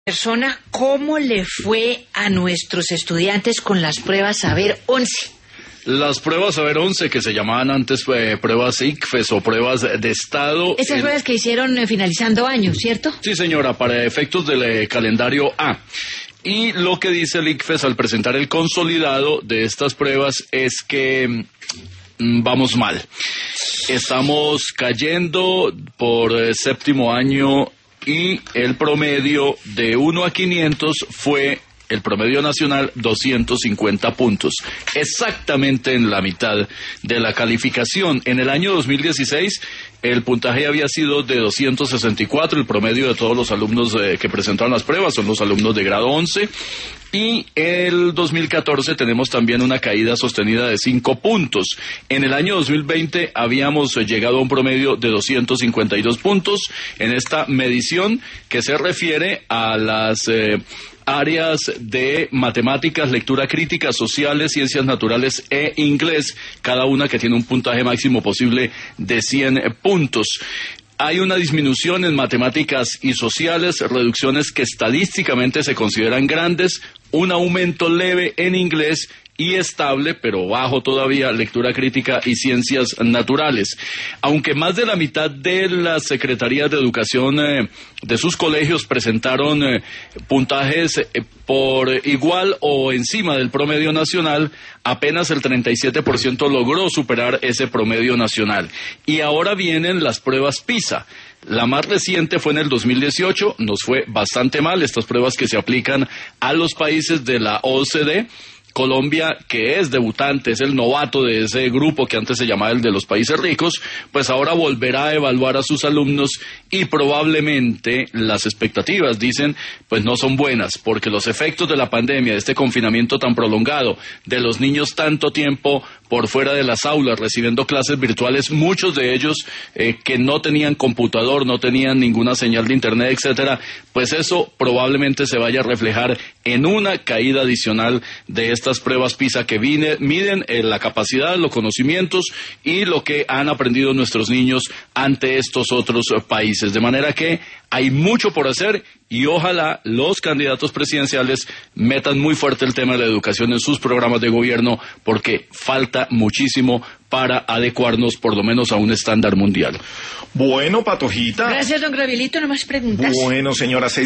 Persona, ¿cómo le fue a nuestros estudiantes con las pruebas Saber 11? Las pruebas Saber 11, que se llamaban antes pruebas ICFES o pruebas de Estado. Esas pruebas que hicieron finalizando años, ¿cierto? Sí, señora, para efectos del calendario A. Y lo que dice el ICFES al presentar el consolidado de estas pruebas es que vamos mal. Estamos cayendo por séptimo año y el promedio de 1 a 500 fue el promedio nacional 250 puntos, exactamente en la mitad de la calificación. En el año 2016 el puntaje había sido de 264, el promedio de todos los alumnos que presentaron las pruebas son los alumnos de grado 11, y el 2014 tenemos también una caída sostenida de 5 puntos. En el año 2020 habíamos llegado a un promedio de 252 puntos en esta medición que se refiere a las áreas de matemáticas, lectura crítica, sociales, ciencias naturales e inglés, cada una que tiene un puntaje máximo posible de 100 puntos. Hay una disminución en matemáticas y sociales, reducciones que estadísticamente se consideran grandes, un aumento leve en inglés y estable, pero bajo todavía, lectura crítica y ciencias naturales. Aunque más de la mitad de las secretarías de educación de sus colegios presentaron puntajes por igual o encima del promedio nacional, apenas el 37% logró superar ese promedio nacional. Y ahora vienen las pruebas PISA. La más reciente fue en el 2018, nos fue bastante mal, estas pruebas que se aplican a los países de la OCDE. Colombia, que es debutante, es el novato de ese grupo que antes se llamaba el de los países ricos, pues ahora volverá a evaluar a sus alumnos y probablemente las expectativas, dicen, pues no son buenas, porque los efectos de la pandemia, de este confinamiento tan prolongado, de los niños tanto tiempo por fuera de las aulas, recibiendo clases virtuales, muchos de ellos que no tenían computador, no tenían ninguna señal de internet, etcétera, pues eso probablemente se vaya a reflejar en una caída adicional de estas pruebas PISA que miden la capacidad, los conocimientos y lo que han aprendido nuestros niños ante estos otros países. De manera que hay mucho por hacer y ojalá los candidatos presidenciales metan muy fuerte el tema de la educación en sus programas de gobierno, porque falta muchísimo para adecuarnos por lo menos a un estándar mundial. Bueno, Patojita. Gracias, don Gabrielito, no más preguntas. Bueno, señora.